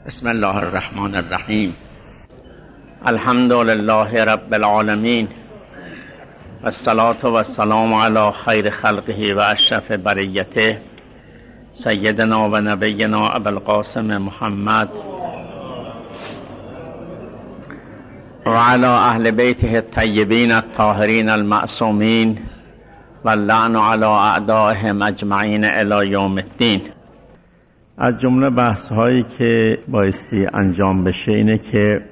بسم الله الرحمن الرحیم. الحمد لله رب العالمین و الصلاة و السلام علی خیر خلقه و اشرف بریته سیدنا و نبینا ابوالقاسم محمد و علی اهل بیته الطیبین الطاهرین المعصومین و اللعن علی اعدائهم اجمعین الی یوم الدین. از جمله بحث هایی که بایستی انجام بشه اینه که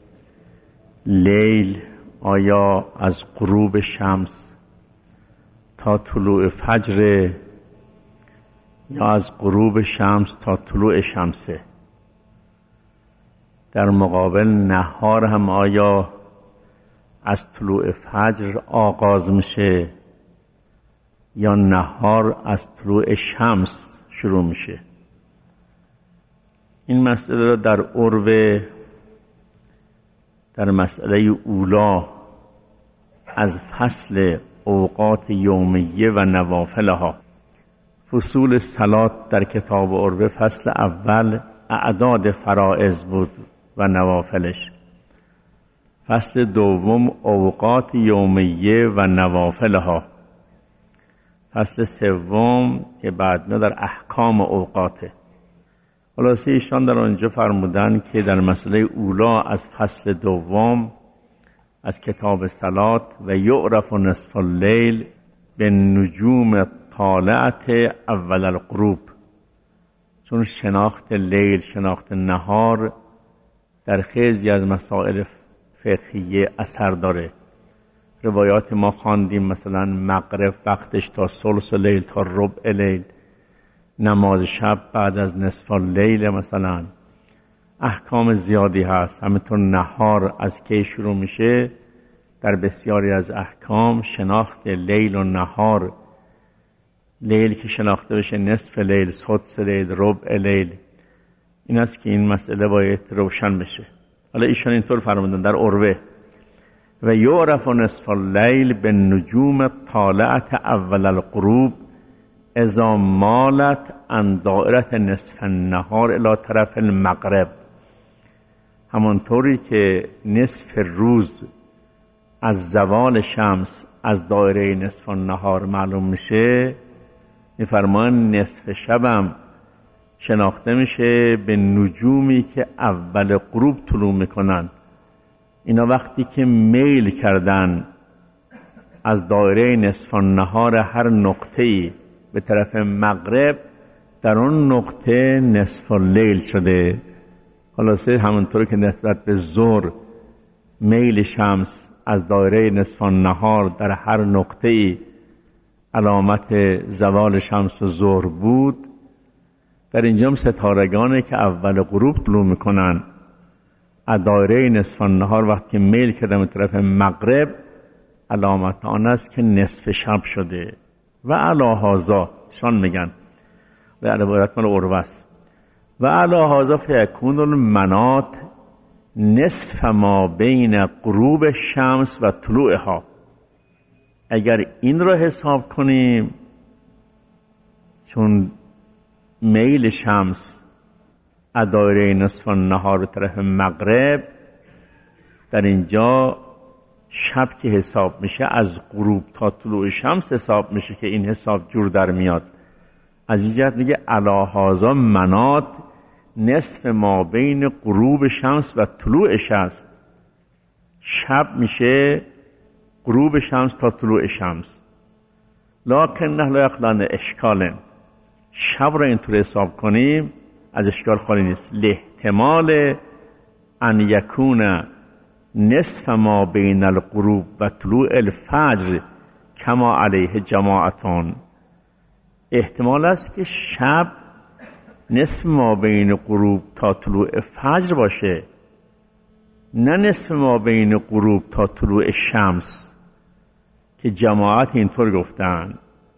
لیل آیا از غروب شمس تا طلوع فجر یا از غروب شمس تا طلوع شمسه؟ در مقابل نهار هم آیا از طلوع فجر آغاز میشه یا نهار از طلوع شمس شروع میشه؟ این مسئله را در عرو در مسئله اولا از فصل اوقات یومیه و نوافلها، فصول صلات در کتاب عرو فصل اول اعداد فرائض بود و نوافلش، فصل دوم اوقات یومیه و نوافلها، فصل سوم که بعد میاد در احکام اوقاته. خلاصه ایشان در آنجا فرمودن که در مسئله اولا از فصل دوم از کتاب صلات و یعرف نصف اللیل به نجوم طالعت اول الغروب، چون شناخت لیل شناخت نهار در خیلی از مسائل فقهیه اثر داره. روایات ما خواندیم مثلا مغرب وقتش تا ثلث لیل تا ربع لیل، نماز شب بعد از نصف اللیل، مثلا احکام زیادی هست. همینطور نهار از کی شروع میشه، در بسیاری از احکام شناخت لیل و نهار، لیل که شناخته بشه نصف لیل، سدس لیل، ربع لیل، این است که این مسئله باید روشن بشه. حالا ایشان اینطور فرمودن در عروه و یعرف نصف اللیل به نجوم طالعت اول الغروب اذا مالت عن دائره نصف النهار الی طرف المغرب. همانطوری که نصف روز از زوال شمس از دایره نصف النهار معلوم میشه، میفرمان نصف شبم شناخته میشه به نجومی که اول غروب طلوع میکنن. اینا وقتی که میل کردن از دایره نصف النهار هر نقطه‌ای به طرف مغرب، در اون نقطه نصف اللیل شده. خلاصه همونطور که نسبت به ظهر میل شمس از دایره نصف النهار در هر نقطه‌ای علامت زوال شمس و ظهر بود، در اینجا هم ستارگانی که اول غروب طلوع میکنن از دایره نصف النهار وقتی میل کردن به طرف مغرب، علامت آن است که نصف شب شده. و علی هذا شان میگن و عبارت مال عروه است، و علی هذا فیکون المنات نصف ما بین غروب شمس و طلوعها. اگر این را حساب کنیم، چون میل شمس از دایره نصف النهار به طرف مغرب، در اینجا شب که حساب میشه از غروب تا طلوع شمس حساب میشه که این حساب جور در میاد. از این جهت میگه علی هذا منات نصف ما بین غروب شمس و طلوع شمس. شب میشه غروب شمس تا طلوع شمس. لکن لا یخلون اشکال. شب را اینطور حساب کنیم از اشکال خالی نیست. لاحتمال ان یکون نصف ما بین الغروب و طلوع الفجر کما علیه جماعتان. احتمال است که شب نصف ما بین غروب تا طلوع فجر باشه، نه نصف ما بین غروب تا طلوع شمس که جماعت اینطور گفتن.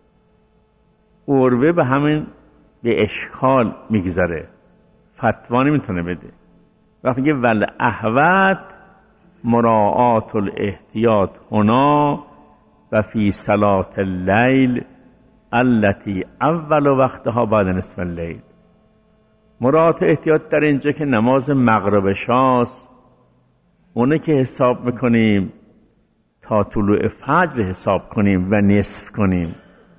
عروه به همین به اشکال میگذره، فتوا نمیتونه بده. وقتی میگه ول احوت مراعات الاحتیاط هنا و فی صلاة اللیل التي اول وقتها بعد نصف اللیل. مراعات احتیاط در اینجا که نماز مغرب شاست اونه که حساب میکنیم تا طلوع فجر حساب کنیم و نصف کنیم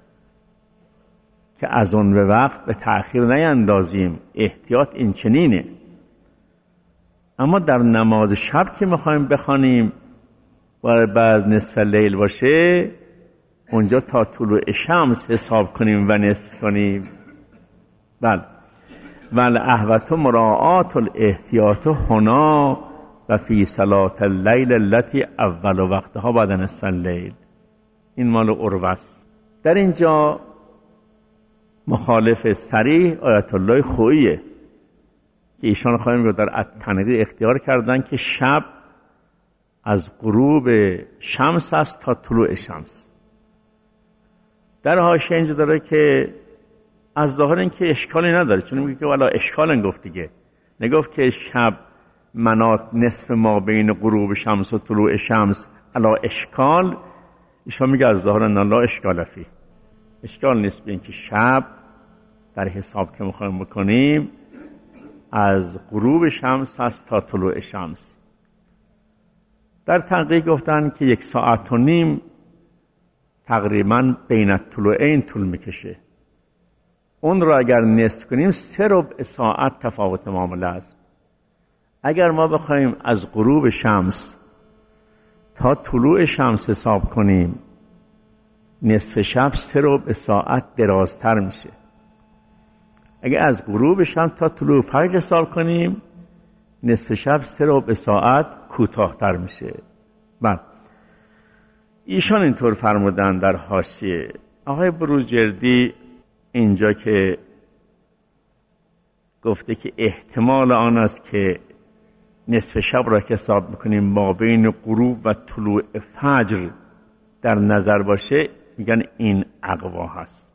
که از اون به وقت به تأخیر نیندازیم. احتیاط این چنینه. اما در نماز شب که میخوایم بخوانیم و بعد نصف لیل باشه اونجا تا طلوع شمس حساب کنیم و نصف کنیم. بله. والاحوط مراعات الاحتیاط هنا و فی صلاة اللیل التي اول وقتها بعد نصف اللیل. این مال عروه است. در اینجا مخالف صریح آیت الله خوییه که ایشان خواهیم رو در التنقیح اختیار کردن که شب از غروب شمس است تا طلوع شمس. در حاشیه اینجا داره که از ظاهر این که اشکالی نداره، چون میگه که والا اشکال گفت دیگه، نگفت که شب منات نصف ما بین غروب شمس و طلوع شمس علا اشکال. ایشان میگه از ظاهر ان لا اشکال فی، اشکال نیست به این که شب در حساب که میخوایم بکنیم از غروب شمس هست تا طلوع شمس. در تحقیق گفتن که 1.5 ساعت تقریبا بین الطلوعین طول میکشه. اون رو اگر نصف کنیم 3 ساعت تفاوت معامله است. اگر ما بخوایم از غروب شمس تا طلوع شمس حساب کنیم نصف شب 3 ساعت درازتر میشه. اگر از غروب شمس تا طلوع فجر حساب کنیم نصف شب 3 ساعت کوتاه‌تر میشه. بله. ایشان اینطور فرمودن در حاشیه. آقای بروجردی اینجا که گفته که احتمال آن است که نصف شب را که حساب میکنیم ما بین غروب و طلوع فجر در نظر باشه، میگن این اقوا هست.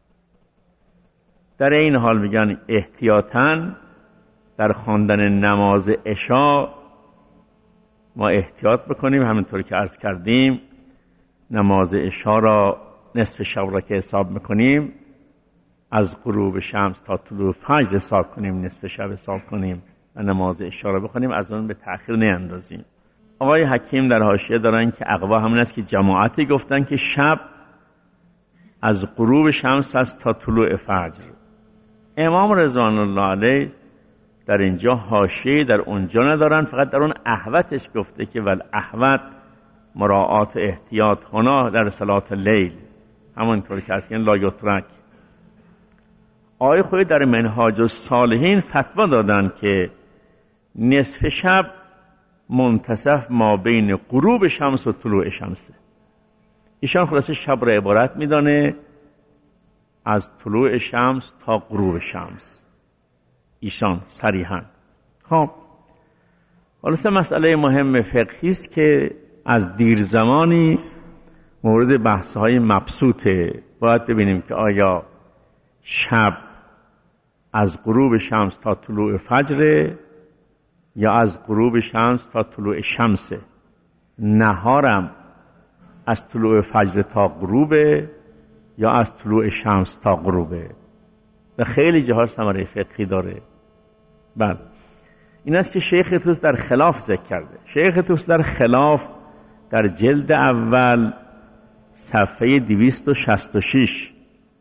در این حال میگن احتیاطاً در خواندن نماز عشا ما احتیاط بکنیم. همینطور که عرض کردیم نماز عشا را نصف شب را که حساب میکنیم از غروب شمس تا طلوع فجر حساب کنیم، نصف شب حساب کنیم و نماز عشا را بخونیم، از اون به تأخیر نیندازیم. آقای حکیم در حاشیه دارن که اقوا همین است که جماعتی گفتن که شب از غروب شمس است تا طلوع فجر. امام رضوان الله علیه در اینجا حاشیه در اونجا ندارن، فقط در اون احوطش گفته که والاحوط مراعات احتیاط هنا در صلاة اللیل، همونطور که هست لا یترک. آقای خویی در منهاج الصالحین فتوا دادن که نصف شب منتصف ما بین غروب شمس و طلوع شمسه. ایشان خلاصه شب را عبارت میدانه از طلوع شمس تا غروب شمس، ایشان صریحاً. خب خلاصه مسئله مهم فقهی است که از دیر زمانی مورد بحث‌های مبسوطه. باید ببینیم که آیا شب از غروب شمس تا طلوع فجر یا از غروب شمس تا طلوع شمسه، نهارم از طلوع فجر تا غروبه یا از طلوع شمس تا غروبه. و خیلی جاها ثمره فقهی داره. بله این است که شیخ طوس در خلاف ذکر کرده. شیخ طوس در خلاف در جلد اول صفحه 266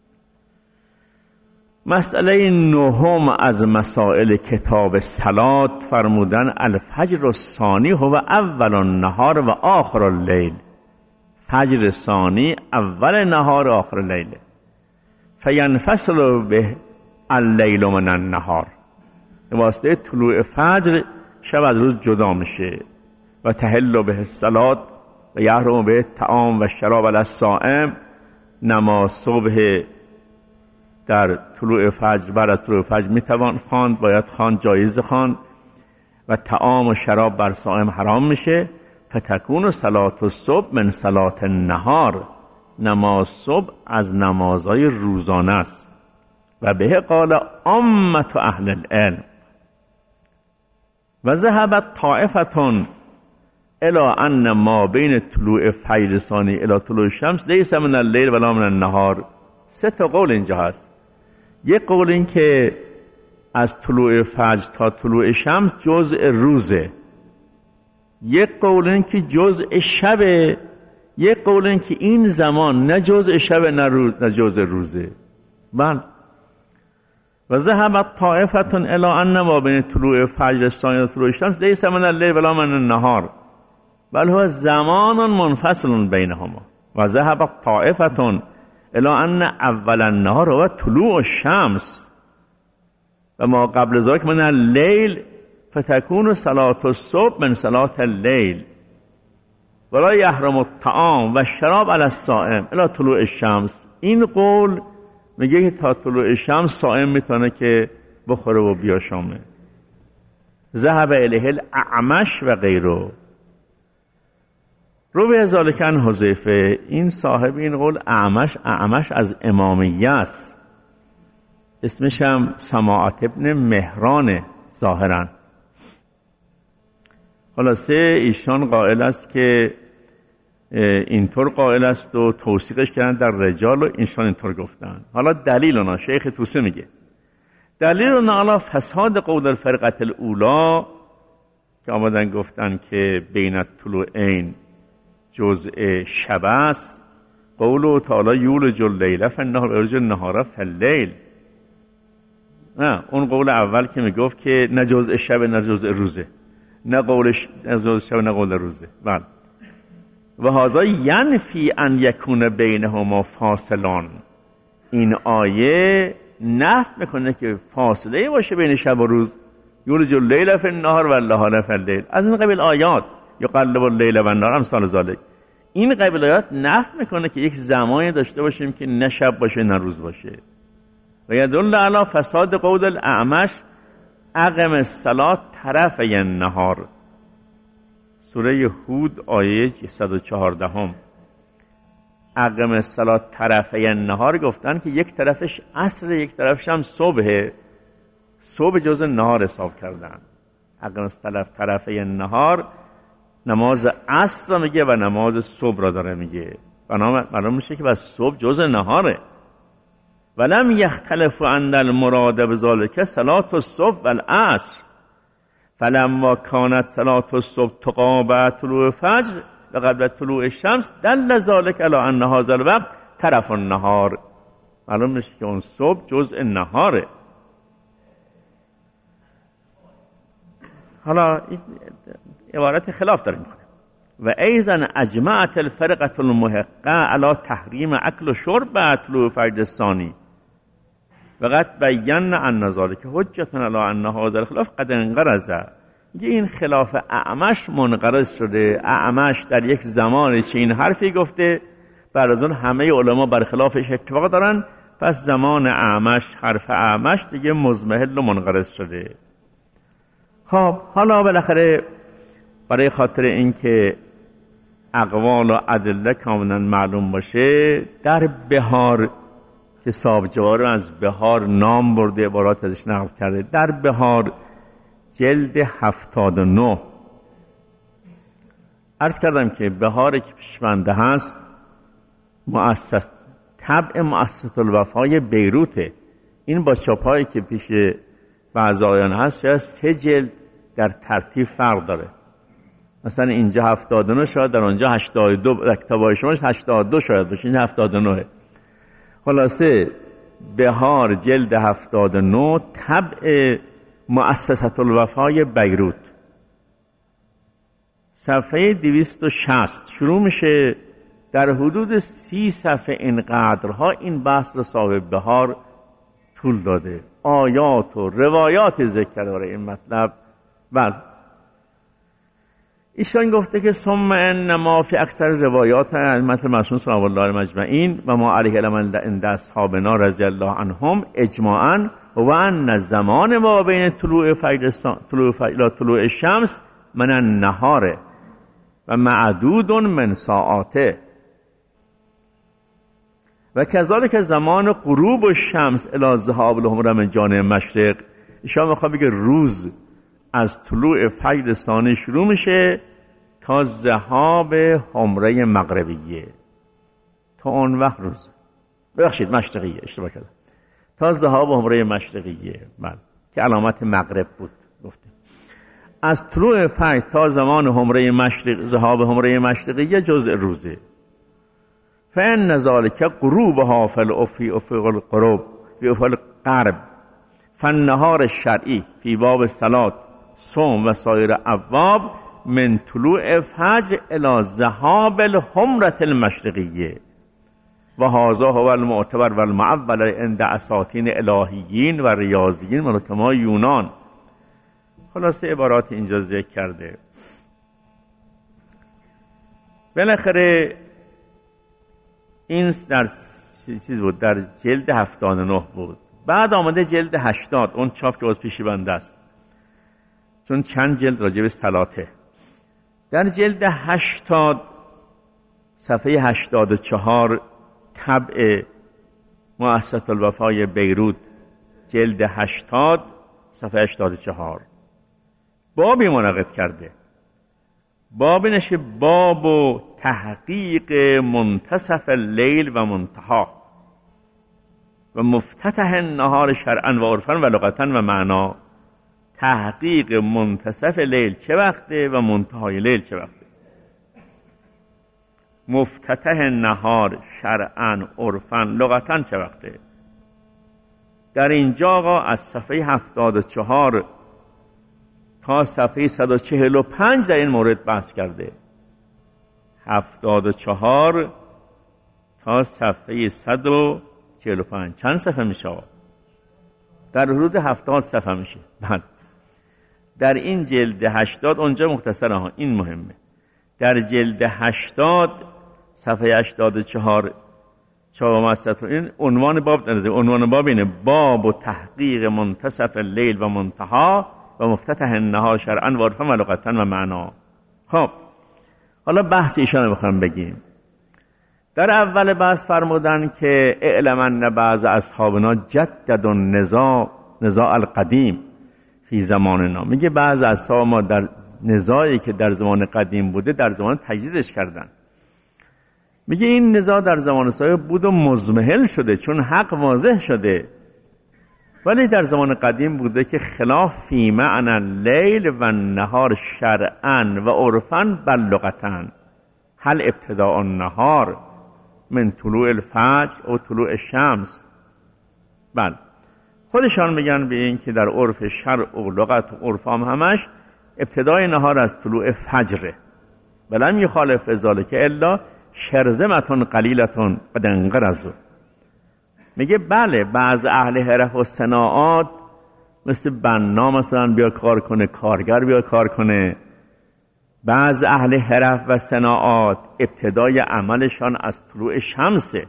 مسئله 9 از مسائل کتاب صلات فرمودن الفجر الثانی هو اول النهار و آخر اللیل. فجر ثانی اول نهار و آخر اللیل. فینفصل به اللیل من النهار. به واسطه طلوع فجر شب از روز جدا میشه. و تحل به الصلات و یحرم به طعام و شراب علی الصائم. نماز صبح در طلوع فجر، بعد از طلوع فجر میتوان خواند، باید خواند، جایز خواند. و طعام و شراب بر صائم حرام میشه. فتکون صلات الصبح من صلات النهار. نماز صبح از نمازهای روزانه است. و به قال عامة اهل العلم. و ذهبت طائفتون الى ان ما بین طلوع فجر ثانی الى طلوع شمس لیس من اللیل ولا من النهار. 3 قول اینجا هست. یک قول این که از طلوع فجر تا طلوع شمس جزء روزه، یک قول این که جزء شبه، یک قول این که این زمان نه جزء شبه نه جزء روزه. بله. و ذهبت طائفة الی ان ما بین طلوع فجر الثانی و طلوع الشمس لیس من اللیل ولا من النهار بل هو زمان منفصل بینهما و ذهبت طائفة الی ان اول النهار هو طلوع الشمس و ما قبل ذلك من اللیل فتكون صلاة الصبح من صلاة الليل ولا يحرم الطعام و الشراب على الصائم الی طلوع الشمس. این قول میگه که تا طلوع شمس صائم میتونه که بخوره و بیاشامه. ذهب الیه الاعمش و غیره. روی ذالک عن حذیفه، این صاحب این قول اعمش از امامیه است، اسمش هم سماعت ابن مهران ظاهرا. خلاصه ایشان قائل است که اینطور قائل است و توثیقش کردن در رجال و ایشان اینطور گفتن. حالا دلیل اونا شیخ توسی میگه دلیل اونا علی فساد قول الفرقه الاولی که آمدن گفتن که بین طلوعین جزء شب است، قول تعالی یولج اللیل فی النهار و یولج النهار فی اللیل. نه، اون قول اول که میگفت که نه جزء شب نه جزء روزه، نه قولش نه جزء شب نه قول روزه. بله. و هذا ینفی ان یکون بینهما فاصلان، این آیه نفی میکنه که فاصله باشه بین شب و روز. یولج اللیل فی النهار و النهار فی اللیل، از این قبیل آیات یقلب اللیل و النهار امثال ذلک. این قبیل آیات نفی میکنه که یک زمانی داشته باشیم که نه شب باشه نه روز باشه. و یدل علی فساد قول الاعمش اقم الصلاة طرفی النهار، سوره هود آیه 114. اقم الصلاة طرفی النهار گفتن که یک طرفش عصر یک طرفش هم صبح، صبح جزء نهار حساب کردن. اقم الصلاة طرفی النهار نماز عصر را میگه و نماز صبح را داره میگه. معلوم میشه که بس صبح جزء نهاره. ولم یختلف عند المراد بذلك صلاة الصبح والعصر فلما كانت صلاة الصبح تقابل طلوع الفجر و قبل طلوع الشمس دل ذلك على ان هذا الوقت طرف النهار. معلوم میشه که اون صبح جزء نهاره. حالا عبارت خلاف داره میکنه. و ایضا اجمعت الفرقه المحقه على تحریم اکل و شرب بعد طلوع فجر الثانی و قد بینا ان ذلك حجة علی ان هذا الخلاف قد انقرض. این خلاف اعمش منقرض شده. اعمش در یک زمانی چه این حرفی گفته، بعد از اون همه علما بر خلافش اتفاق دارن، پس زمان اعمش حرف اعمش دیگه مضمحل و منقرض شده. خب حالا بالاخره برای خاطر اینکه اقوال و ادله کاملا معلوم باشه، در بهار که صاحبجوار از بهار نام برده، عبارات ازش نقل کرده، در بهار جلد 79 عرض کردم که بهاری که پیشمنده هست طبع مؤسسة الوفای بیروته. این با چاپایی که پیش بعضایان هست شاید 3 جلد در ترتیب فرق داره. مثلا اینجا 79 شاید، در اونجا 82، در کتابای شما 82 شاید باشه، این 79. خلاصه بهار جلد 79 طبع مؤسسة الوفای بیروت، صفحه 260 شروع میشه. در حدود 30 صفحه اینقدرها این بحث رو صاحب بهار طول داده، آیات و روایات ذکر داره این مطلب. بله، ایشان گفته که ثم انما فی اکثر روایات ائمه معصومین صلی الله علیهم اجمعین و ما علیه الامر عند اصحابنا رضی الله عنهم اجماعا و ان الزمان ما بین طلوع طلوع الشمس من النهار و معدود من ساعاته و کذالک زمان غروب الشمس الی ذهاب الحمره من جانب مشرق. ایشان میخواد بگه روز از طلوع فجر ثانی شروع میشه تا ذهاب حمره مغربیه، تا اون وقت روز، ببخشید مشرقیه، اشتباه کردم، تا ذهاب حمره مشرقیه. بله، که علامت مغرب بود. گفته از طلوع فجر تا زمان حمره مشرق، ذهاب حمره مشرقی یه جزء روزه. فإن ذلك غروبها فی افق الغرب فی افق الغرب فالنهار الشرعی فی باب الصلاة صوم و سایر ابواب من طلوع فجر الی ذهاب الحمره المشرقیه و هذا هو المعتبر و المعول عند اساطین الهیین و ریاضیین و حکمای یونان. خلاصه عبارات اینجا ذکر کرده. بالاخره این در چیز بود، در جلد 79 بود. بعد آمده جلد 80، اون چاپ که باز پیشی بنده است، چون چند جلد راجع به صلاته. در جلد 80 صفحه 84 طبع مؤسسة الوفای بیروت، جلد 80 صفحه 84 بابی منعقد کرده. بابی نشه باب و تحقیق منتصف اللیل و منتها و مفتتح النهار شرعا و عرفا و لغتا و معنا. تحقیق منتصف لیل چه وقته و منتهای لیل چه وقته. مفتتح النهار شرعا عرفا لغتا چه وقته. در اینجا آقا از صفحه 74 تا صفحه 145 در این مورد بحث کرده. 74 تا صفحه 145 چند صفحه میشه؟ در حدود 70 صفحه میشه. بعد در این جلد 80 اونجا مختصره ها، این مهمه. در جلد 80 صفحه 84 چهارم است. این عنوان باب داره. عنوان باب اینه: باب و تحقیق منتصف اللیل و منتها و مفتتح النهار شرعا و عرفا و لغتا و معنا. خب حالا بحث ایشان بخوام بگیم. در اول بحث فرمودن که اعلم ان بعض اصحابنا جدد النزاع القدیم فی زماننا. میگه بعض اصحاب ما در نزاعی که در زمان قدیم بوده در زمان تجدیدش کردن. میگه این نزاع در زمان صاحب بود و مزمحل شده چون حق واضح شده، ولی در زمان قدیم بوده که خلاف فی معنی اللیل و النهار شرعا و عرفا بل لغتا. هل ابتداء النهار من طلوع الفجر او طلوع الشمس. بله خودشان میگن به این که در عرف شرع و لغت و عرف همش ابتدای نهار از طلوع فجره. ولم یخالف ذلک الا شرذمتون قلیلتون قد انقرضوا. میگه بله بعض اهل حرف و صناعات مثل بنا مثلا بیا کار کنه، کارگر بیا کار کنه. بعض اهل حرف و صناعات ابتدای عملشان از طلوع شمسه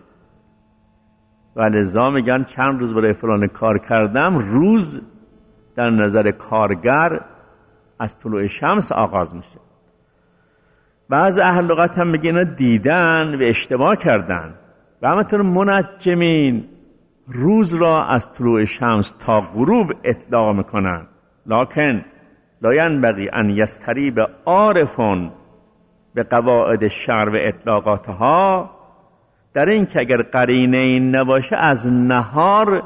و لذا میگن چند روز برای فلان کار کردم. روز در نظر کارگر از طلوع شمس آغاز میشه. بعض اهل لغت هم میگن دیدن و اشتباه کردن و همینطور منجمین روز را از طلوع شمس تا غروب اطلاق میکنن. لکن لا ینبغی ان یستریب عارفون به قواعد الشرع و اطلاقاتها، در این که اگر قرینه این نباشه از نهار،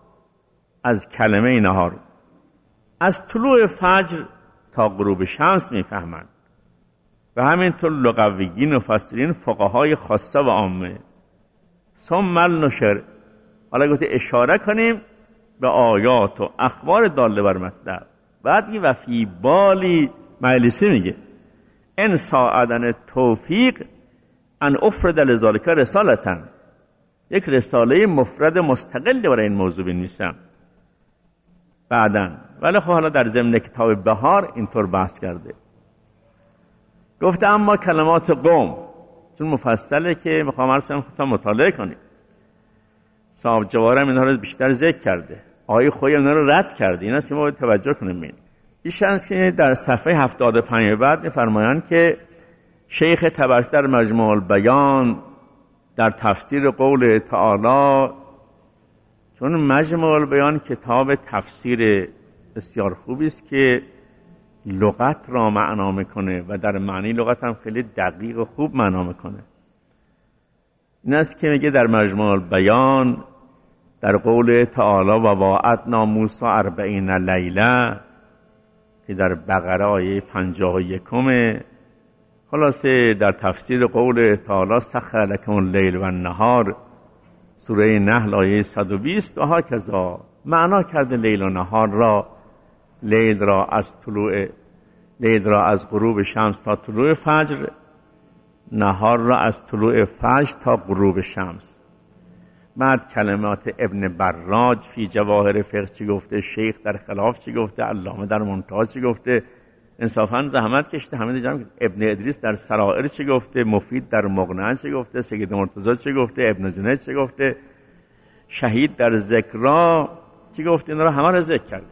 از کلمه نهار از طلوع فجر تا غروب شمس میفهمند و همینطور لغویین و مفسرین فقهای خاصه و عامه. ثم النشر، حالا گفته اشاره کنیم به آیات و اخبار داله بر مطلب. بعد میگه و فی بالی مجلسی میگه ان ساعدن توفیق ان افرد لذالک رسالتا، یک رساله مفرد مستقل برای این موضوع بنویسم بعدن. ولی خب حالا در ضمن کتاب بهار اینطور بحث کرده. گفته اما کلمات قوم، چون مفصله که میخوام ارسم خودتا مطالعه کنیم. صاحب جوارم اینها رو بیشتر ذکر کرده، آقای خوی اینها رو رد کرده. این است که ما باید توجه کنیم. این ایشانست که در صفحه 75 بعد میفرمایند که شیخ طبرسی در مجموع البیان در تفسیر قول تعالی، چون مجموع البیان کتاب تفسیر بسیار خوبی است که لغت را معنا میکنه و در معنی لغت هم خیلی دقیق و خوب معنا میکنه. این است که میگه در مجموع البیان در قول تعالی و واعدنا موسی 40 لیله که در بقره آیه 51. خلاصه در تفسیر قول تعالی سخر لکم اللیل و النهار سوره نحل آیه 120 و هاکذا معنا کرده لیل و نهار را. لیل را از غروب شمس تا طلوع فجر، نهار را از طلوع فجر تا غروب شمس. بعد کلمات ابن براج فی جواهر فقه چی گفته، شیخ در خلاف چی گفته، علامه در منتهی چی گفته، انصافا زحمت کشته همه جمع کرد. ابن ادریس در سرائر چی گفته، مفید در مغنی چی گفته، سید مرتضی چی گفته، ابن جنید چی گفته، شهید در ذکرا چی گفته، اینا رو همه رو ذکر کرده.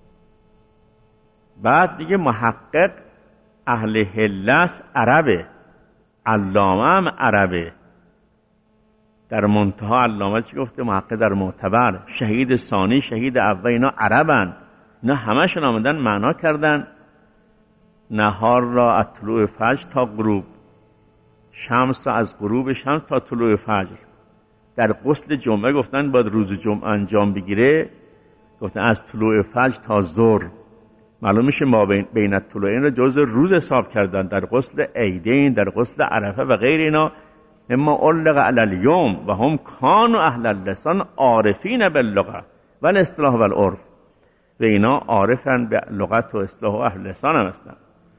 بعد دیگه محقق اهل حلس عربه، علامه هم عربه. در منتهی علامه چی گفته، محقق در معتبر، شهید ثانی، شهید اول، اینا عربن. اینا همشون آمدن معنا کردن نهار را از طلوع فجر تا غروب، شمس را از غروب شمس تا طلوع فجر. در غسل جمعه گفتن باید روز جمعه انجام بگیره، گفتن از طلوع فجر تا ظهر. معلوم میشه ما بین الطلوعین را جز روز حساب کردن. در غسل عیدین، در غسل عرفه و غیر اینا اما علق علی الیوم و هم کانوا اهل اللسان عارفین باللغه و الاصطلاح و العرف. و اینا عارفن به لغت و اصطلاح و اهل لسان هم هستن.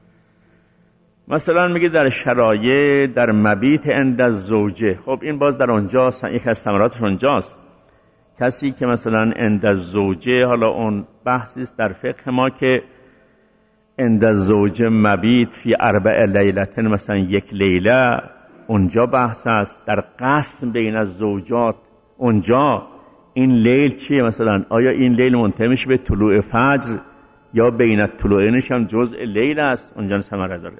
مثلا میگه در شرایع در مبیت عند الزوجه. خب این باز در اونجاست، یک از ثمراتش اونجاست. کسی که مثلا عند الزوجه، حالا اون بحثی است در فقه ما که عند الزوجه مبیت فی 4 لیلة، مثلا 1 لیله، اونجا بحث است. در قسم بین الزوجات اونجا این لیل چیه، مثلا آیا این لیل منتهی میشه به طلوع فجر یا بین الطلوعینش هم جزء لیل است، اونجا ثمره داره.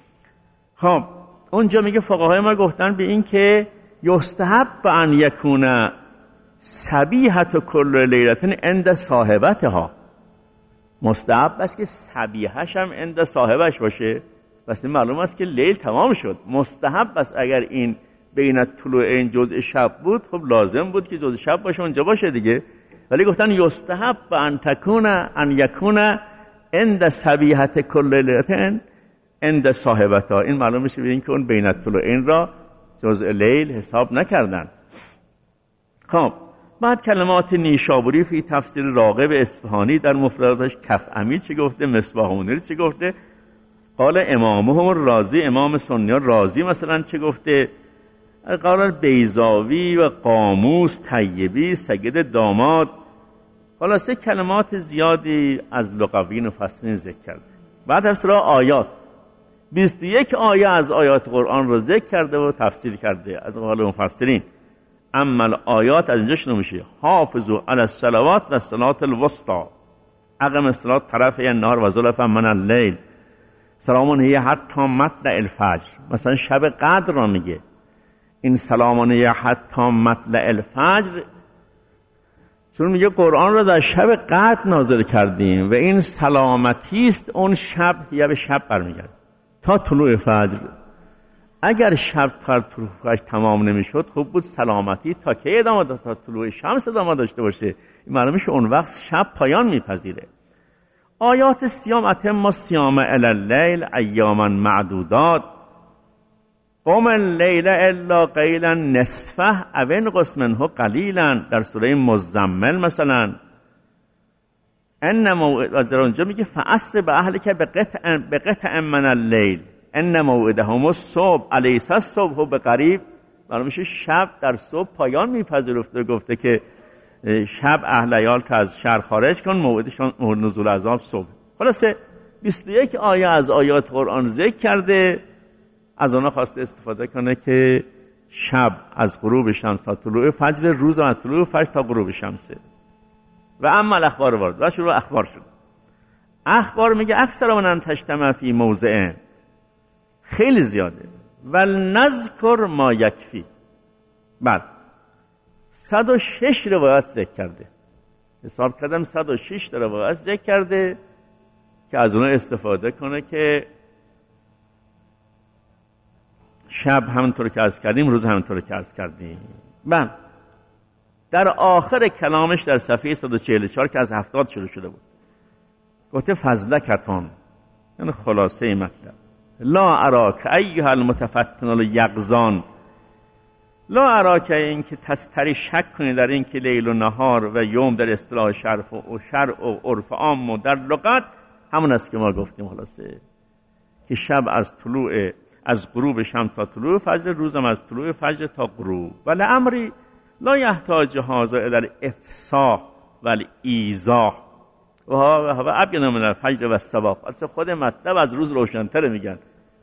خب اونجا میگه فقهای ما گفتن به این که یستحب ان یکون صبیحة کل لیلة عند صاحبتها، مستحب است که صبیحش هم عند صاحبش باشه. پس معلوم است که لیل تمام شد. مستحب است اگر این بین طلوعین جزء شب بود، خب لازم بود که جزء شب باشه، اونجا باشه دیگه. ولی گفتن یستحب ان یکون عند صبیحة کل لیلة عند صاحبتها. این معلوم میشه به این که اون بین الطلوعین را جزء لیل حساب نکردن. خب بعد کلمات نیشابوری فی تفسیر راغب اصفهانی در مفرداتش کفعمی چی گفته، مصباح منیر چی گفته، قال امامهم الرازی، امام سنیان رازی مثلا چی گفته، قال بیضاوی و قاموس طیبی سید داماد. خلاصه کلمات زیادی از لغویین و مفسرین ذکر کرده. بعد تفسیر آیات 21 آیه از آیات قرآن رو ذکر کرده و تفسیر کرده از قول مفسرین. اما آیات از اینجا شروع میشه حافظوا علی الصلوات و الصلاة الوسطی، اقم الصلاة طرفی النهار و زلفا من اللیل، سلام هی حتی مطلع الفجر. مثلا شب قدر را میگه این سلام هی حتی مطلع الفجر، چون میگه قرآن را در شب قدر نازل کردیم و این سلامتی است اون شب، یا به شب برمیگرد تا طلوع فجر. اگر شب تا طلوع فجر تمام نمیشد، خوب بود سلامتی تا که ادامه داشته، تا طلوع شمس ادامه داشته باشه. معلومه که اون وقت شب پایان میپذیره. آیات صیام اتم الصیام الی اللیل ایاما معدودات، قم اللیل الا قلیلا نصفه او انقص منه قلیلا. در سوره مزمل مثلا از اونجا میگه فعصر به اهلی که به قطع من اللیل ان موعدهم الصبح الیس الصبح بقریب. معلوم میشه شب در صبح پایان میپذیرفته. گفته که شب اهل عیال تا از شهر خارج کن، موعدشان نزول عذاب صبح. خلاصه 21 آیه از آیات قرآن ذکر کرده، از آنها خواسته استفاده کنه که شب از غروب شمس تا طلوع فجر، روز از طلوع فجر تا غروب شمسه. و اما الاخبار وارد و شروع اخبار شد. اخبار میگه اکثر من تجتمع فی موضع، خیلی زیاده، ولنذکر ما یکفی. بعد 106 روایت ذکر کرده، حساب کردم 106 روایت ذکر کرده که از اونها استفاده کنه که شب همونطور که عرض کردیم، روز همونطور که عرض کردیم. بعد در آخر کلامش در صفحه 144 که از 70 شروع شده بود گفته فضلکتون، یعنی خلاصه مطلب، لا اراک ایها المتفتن الیقظان، لا اراک، این که تستری شک کنی در این که لیل و نهار و یوم در اصطلاح شرع و عرف عام و در لغت همون است که ما گفتیم خلاصه، که شب از غروب شمس تا طلوع فجر، روزم از طلوع فجر تا غروب. ولی امری لا یحتاج هذا الى الافصاح و الایضاح و ابین من الفجر و الصباح. اصلا خود مطلب از روز روشن‌تر میگن.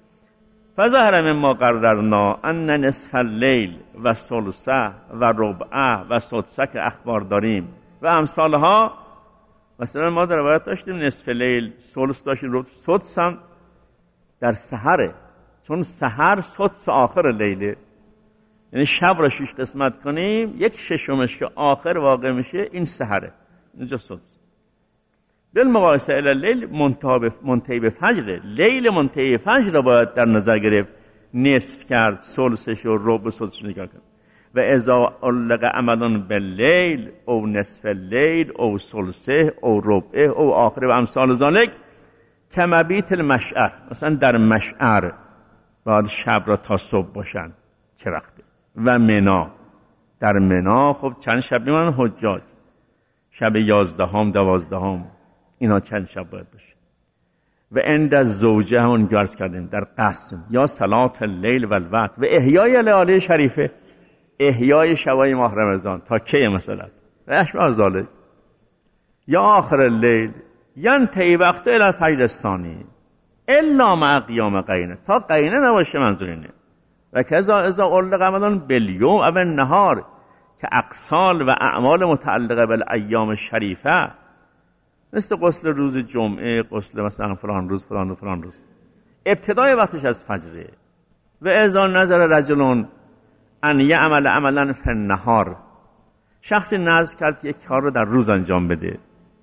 فظهر مما قررنا ان نصف اللیل و ثلثه و ربعه و سدسه که اخبار داریم و امثالها. مثلا ما در روایت داشتیم نصف لیل، ثلث داشتیم، سدس هم در سحره، چون سحر سدس آخر لیله، یعنی شب را 6 قسمت کنیم، 1/6 که آخر واقع میشه این سحره، اینجا سدس. بالمقایسه الی اللیل منتهی به فجر، لیل منتهی به فجر را باید در نظر گرفت، نصف کرد، ثلثش و ربع سدسش نگاه کرد. و اذا علق عمل باللیل او نصف اللیل او ثلثه او ربعه او آخر و امثال ذلک کمبیت المشعر، مثلا در مشعر باید شب را تا صبح باشن، چه وقته؟ و منا، در منا خب چند شب میمونن حجاج، شب 11 12 اینا چند شب باید باشه. و عند الزوجه همون گرز کردیم در قسم یا صلات اللیل و الوتر و احیای لیالی شریفه، احیای شبای ماه رمضان تا کی مثلا و اشباه ذالک، یا آخر اللیل ینتهی وقت الی الفجر الثانی الا مع قیام قرینه، تا قرینه نباشه منظور اینه. و کذا اذا علق عمل بالیوم او النهار که اقسال و اعمال متعلقه بالایام شریفه، مثل غسل روز جمعه، غسل مثلا فلان روز فلان و فلان روز، ابتدای وقتش از فجره. و اذا نظر رجل ان یعمل عملا فی النهار، شخصی نظر کرد یک کار رو در روز انجام بده،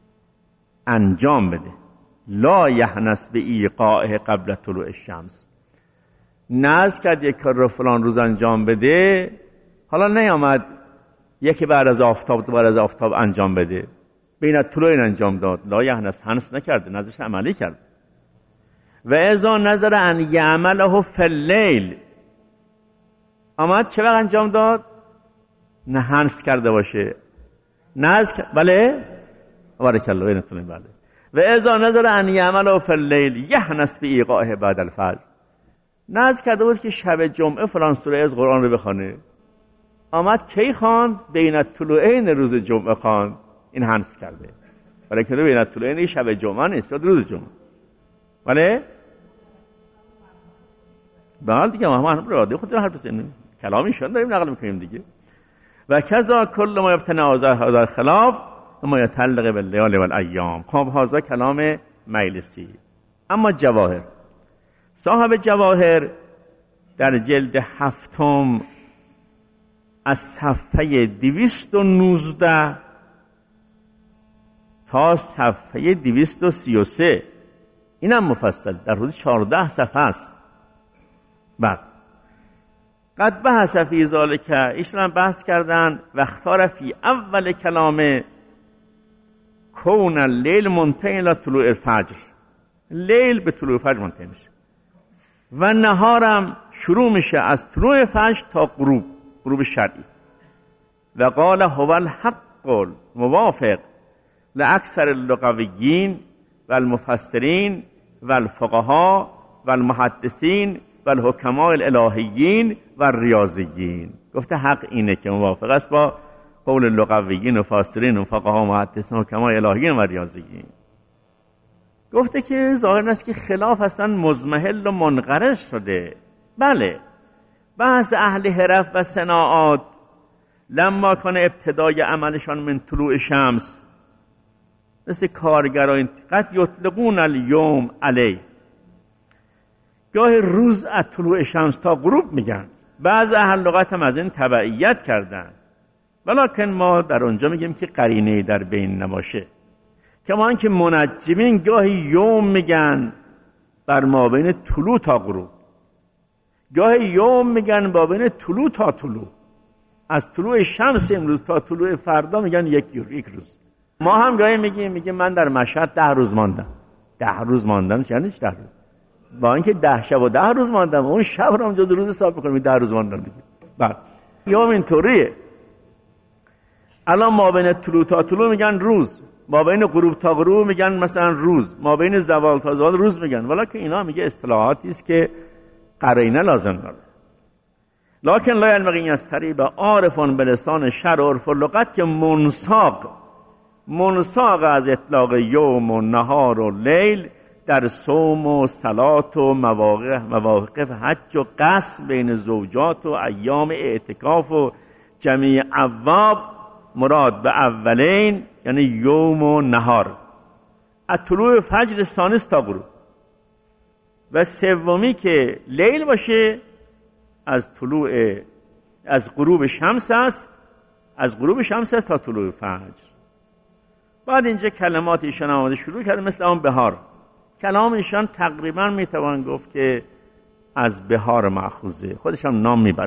لا یحنس به ایقاعه قبل طلوع الشمس، نظر کرد یک کار رو فلان روز انجام بده، حالا نیامد یکی بعد از آفتاب دوباره از آفتاب انجام بده، بین طلوع این انجام داد، لا یحنس، حنس نکرده، نظرش عملی کرد. و اذا نظر ان یعمله فی اللیل، آمد چه وقت انجام داد؟ نه حنس کرده باشه، نظر بله بارک الله بینتون، بله. و اذا نظر ان یعمله فی اللیل یحنس به ایقاعه بعد الفجر، نظر کرده بود که شب جمعه فلان سوره از قرآن رو بخونه، آمد کی خواند؟ بین طلوعین روز جمعه خواند، این حنس کرده. ولی که بین طلوعین شب جمعه نیست، شد روز جمعه. ولی بله دیگه ما هم راده خودتون حرف بزنیم، کلامی شد داریم نقل میکنیم دیگه. و کذا کل ما یبتنا هذا خلاف ما یتعلق باللیال والایام. خب هذا کلام مجلسی. اما جواهر، صاحب جواهر در جلد 7 از صفحه 219 تا صفحه 233 اینم مفصل در حدود 14 صفحه است. بعد قد بحث فی ذلک، ایشون بحث کردن و اختار فی اول کلام کون اللیل منتهی الی طلوع الفجر، لیل به طلوع فجر منتهی میشه و نهارم شروع میشه از طلوع فجر تا غروب شرعی. و قال هو الحق الموافق لاکثر اللغویین و المفسرین و الفقها و المحدثین و الحکماء الالهیین و الریاضیین. گفته حق اینه که موافق است با قول لغویین و مفسرین و فقها و محدثین و حکماء الهیین و ریاضیین. گفته که ظاهر است که خلاف اصلا مضمحل و منقرض شده. بله، بعض اهل حرف و صناعات لما کان ابتدای عملشان من طلوع شمس، مثل کارگران، قد یطلقون الیوم علی، گاهی روز از طلوع شمس تا غروب میگن، بعض اهل لغت هم از این تبعیت کردن، ولکن ما در اونجا میگیم که قرینه در بین نباشه. کما اینکه منجمین گاهی یوم میگن بر مابین طلوع تا غروب، گاهی یوم میگن با بین طلوع تا طلوع، از طلوع شمس امروز تا طلوع فردا میگن یک روز. ما هم گاهی میگیم من در مشهد 10 روز ماندم. 10 روز ماندم یعنی 10 روز، با اینکه 10 شب و 10 روز ماندم، اون شب رو هم جز روز حساب میکنیم 10 روز ماندم دیگه. بعد یوم اینطوریه. الان ما بین طلوع تا طلوع میگن روز، ما بین غروب تا غروب میگن مثلا روز، ما بین زوال تا زوال روز میگن، ولی که اینا میگه اصطلاحاتی است که قرینه لازم داره. لکن لا ینبغی یستری به عارفون به لسان شرع و عرف و لغت که منساق از اطلاق یوم و نهار و لیل در صوم و صلات و مواقف حج و قصد بین زوجات و ایام اعتکاف و جمیع ابواب مراد به اولین یعنی یوم و نهار از طلوع فجر ثانیس تا غروب، و سومی که لیل باشه از غروب شمس است، از غروب شمس است تا طلوع فجر. بعد اینجا کلمات ایشان آمده شروع کرده مثل اون بهار. کلام ایشان تقریبا میتوان گفت که از بهار مأخوذه، خودش هم نام میبره.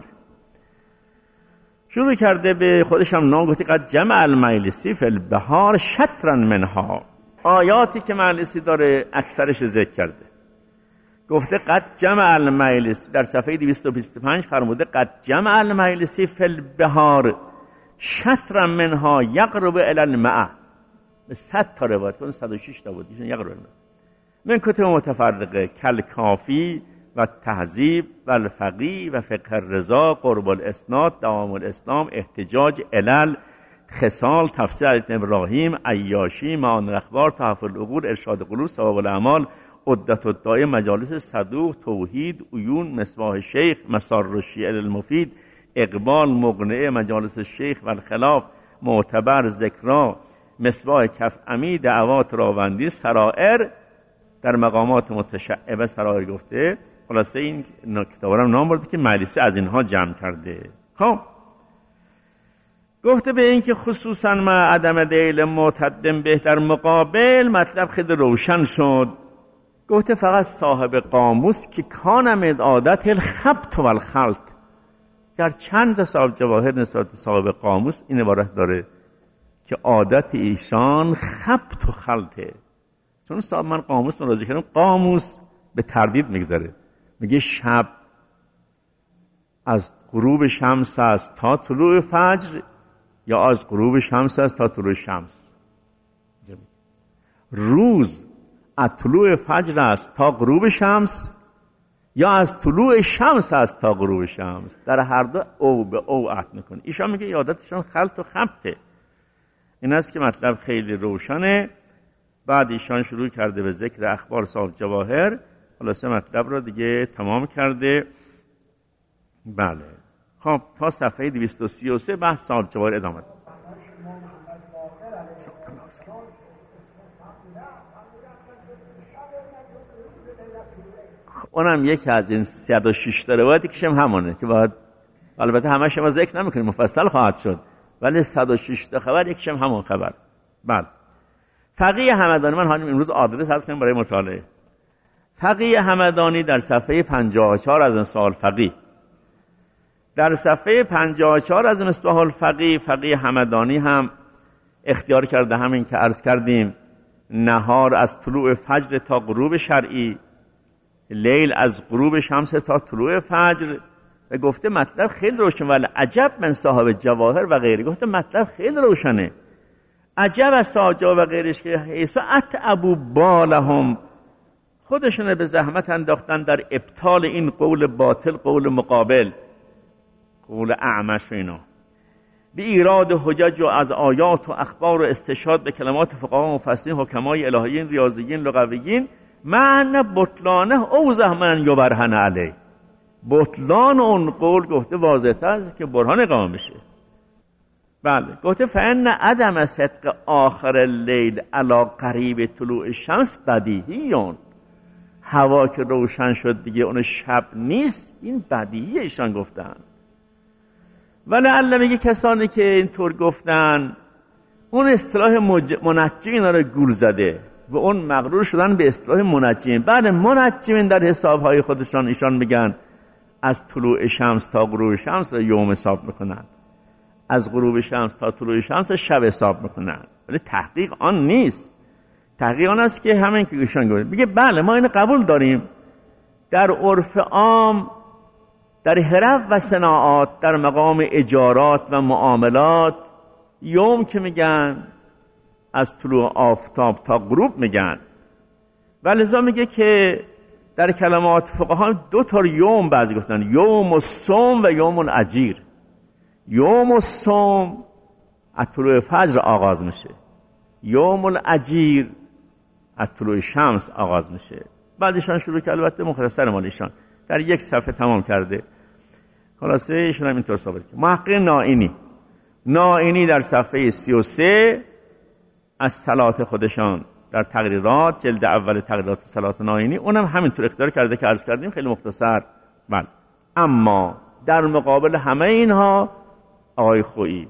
شروع کرده به خودش هم نام گفته قد جمع المجلسی فی البهار شطرا منها. آیاتی که مجلسی داره اکثرش ذکر کرده. گفته قد جمع المجلسی در صفحه 225 فرموده قد جمع المجلسی فی البهار شطرا منها یقرب الی الماء. به 100 تا روایت کن 106 تا بود یقرب الماء من کتب متفرقه کل کافی و تهذیب و الفقی و فقه الرضا قرب الاسناد دوام الاسلام احتجاج علل خصال تفسیر ابن ابراهیم عیاشی معانی الاخبار تحف العقول ارشاد قلوب ثواب الاعمال عدت الداعی مجالس صدوق توحید عیون مصباح شیخ مسار الشیعه المفید اقبال مقنعه مجالس شیخ و الخلاف معتبر ذکرا مصباح کف امی دعوات راوندی سرائر در مقامات متشعبه سرائر گفته. خلاصه این کتابا رو نام برده که مجلسی از اینها جمع کرده. خب گفته به این که خصوصا ما عدم دیل معتدم به در مقابل مطلب خیلی روشن شد. گفته فقط صاحب قاموس که کانم عادت الخبط و الخلط، در چند صاحب جواهر نسبت صاحب قاموس این عبارت داره که عادت ایشان خبط و خلطه. چون صاحب من قاموس مراجعه کردم، قاموس به تردید میگذره، میگه شب از غروب شمس است تا طلوع فجر یا از غروب شمس است تا طلوع شمس، روز از طلوع فجر است تا غروب شمس یا از طلوع شمس است تا غروب شمس. در هر دو او به او عهد میکنه. ایشان میگه یادتشون خلط و خبطه. این است که مطلب خیلی روشنه. بعد ایشان شروع کرده به ذکر اخبار صاحب جواهر. خلاصه مطلب رو دیگه تمام کرده. بله خب تا صفحه 233 بحث صاحب جواهر ادامه. اونم یکی از این 106 تا روایتی که همونه که باید البته همش ما ذکر نمیکنیم مفصل خواهد شد، ولی 106 تا خبر یکیش همون خبر. بعد فقیه همدانی، من امروز آدرس هست کنیم برای مطالعه. فقیه همدانی در صفحه 54 از مصباح الفقیه، در صفحه 54 از مصباح الفقیه فقیه همدانی هم اختیار کرده همین که عرض کردیم، نهار از طلوع فجر تا غروب شرعی، لیل از غروب شمس تا طلوع فجر. و گفته مطلب خیلی روشن، ولی عجب من صاحب جواهر و غیره. گفته مطلب خیلی روشنه، عجب از صاحب جواهر و غیرش که حیث اتعبوا بالهم، خودشون به زحمت انداختن در ابطال این قول باطل، قول مقابل، قول اعمش و اینا، به ایراد حجج و از آیات و اخبار و استشهاد به کلمات فقها و مفسرین حکمای الهیین ریاضیین لغویین، معنی بطلانه او زحمن یبرهن علیه. بطلان اون قول گفته واضح تر که برهان اقامه بشه. بله گفته فان عدم صدق آخر اللیل علی قریب طلوع شمس بدیهیون، هوا که روشن شد دیگه اون شب نیست، این بدیهی ایشان گفتن. ولی الله میگه کسانی که اینطور گفتن اون اصطلاح منجمین رو گول زده و اون مغرور شدن به اصطلاح منجمین. بعد منجمین در حسابهای خودشان ایشان میگن از طلوع شمس تا غروب شمس رو یوم حساب میکنن. از غروب شمس تا طلوع شمس شب حساب میکنن، ولی تحقیق آن نیست. تحقیق آن است که همین که ایشان گفت میگه بله ما اینو قبول داریم. در عرف عام در حرف و صناعات در مقام اجارات و معاملات یوم که میگن از طلوع آفتاب تا غروب میگن، و لذا میگه که در کلمات فقها 2 تا یوم بعضی گفتن، یوم الصوم و یوم الاجیر. یوم الصوم از طلوع فجر آغاز میشه، یوم الاجیر از طلوع شمس آغاز میشه. بعدشان شروع کرد، البته مختصر مال ایشان در 1 صفحه تمام کرده. خلاصه ایشون هم اینطور ثابت کرد. محقق نائینی در صفحه 33 از صلات خودشان در تقریرات جلد اول تقریرات صلات نائینی اونم همینطور اختیار کرده که عرض کردیم، خیلی مختصر. بله، اما در مقابل همه اینها آقای خویی،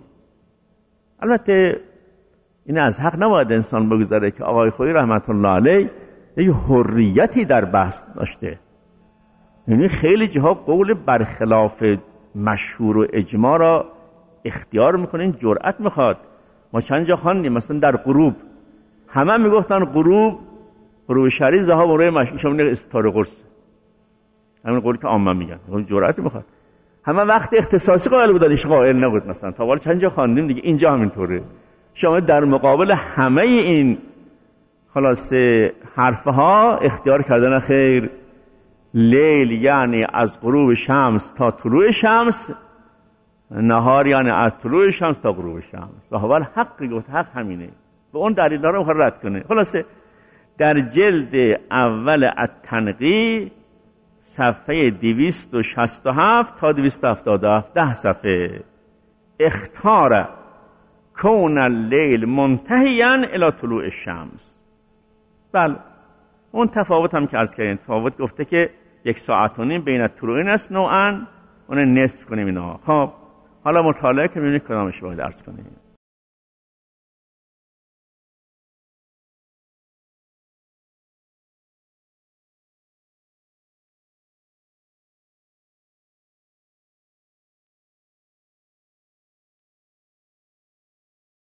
البته این از حق نباید انسان بگذاره که آقای خویی رحمت الله علیه یه حریتی در بحث داشته، یعنی خیلی جاها قول برخلاف مشهور و اجماع را اختیار میکنه، این جرأت میخواد. ما چند جا خواندیم مثلا در غروب همه میگفتن غروب شرعی ذهاب روی مشهور استاره قرص، همین قولی که عامه میگن، اون جرأت میخواد. همه وقت اختصاصی قائل بودن، ایش قائل نبود. مثلا تا حالا چند جا خواندیم دیگه، اینجا همینطوره. شما در مقابل همه این خلاصه حرفها اختیار کردن خیر لیل یعنی از غروب شمس تا طلوع شمس، نهار یعنی از طلوع شمس تا غروب شمس. و اول حقی گفت، حق همینه و اون دلیل رو میخواد رد کنه. خلاصه در جلد اول التنقی صفحه 267 تا 277 10 صفحه اختار کون اللیل منتهیا الی طلوع الشمس. بله اون تفاوت هم که عرض کردیم، تفاوت گفته که 1.5 ساعت بین طلوعین است نوعا، اون نصف کنیم اینا. خب حالا مطالعه که میبینید کدامش باید عرض کنیم.